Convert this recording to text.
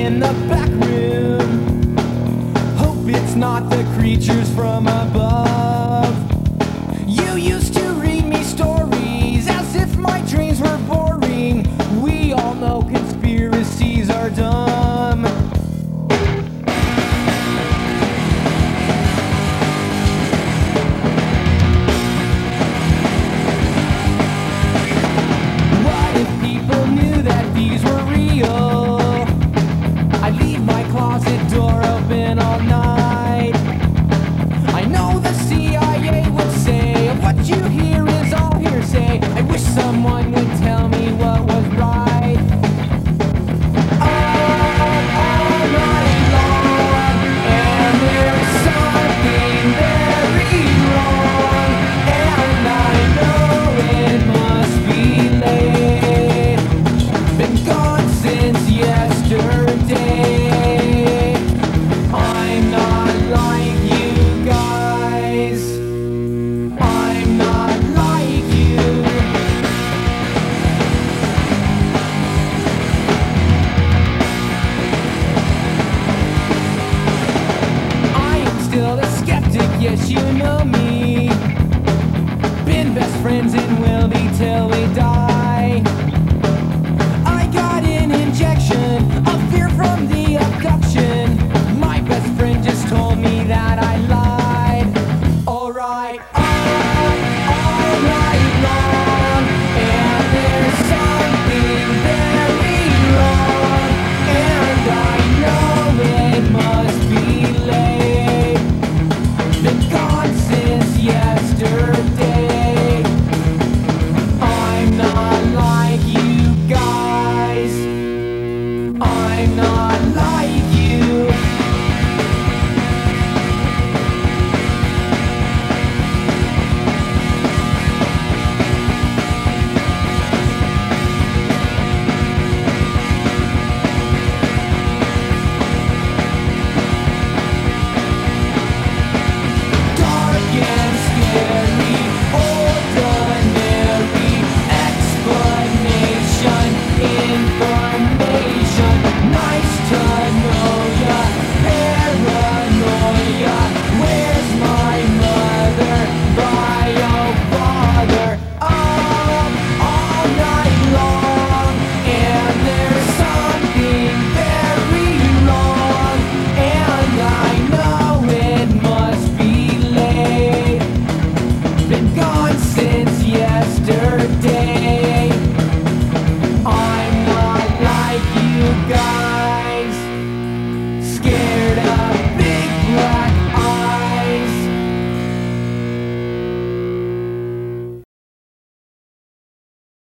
in the back room. Hope it's not the creatures from above. You used to read me stories as if my dreams were boring. We all know conspiracies are dumb. What if people knew that these were real? I'd leave my closet door open all night. I know the CIA would say what you hear is all hearsay. I wish someone would tell me what was right. All night long, and there's something very wrong, and I know it must be late. Been gone since yesterday. I'm not like you guys. I'm not like you. I am still a skeptic, yes, you know me. Been best friends and will be till we die.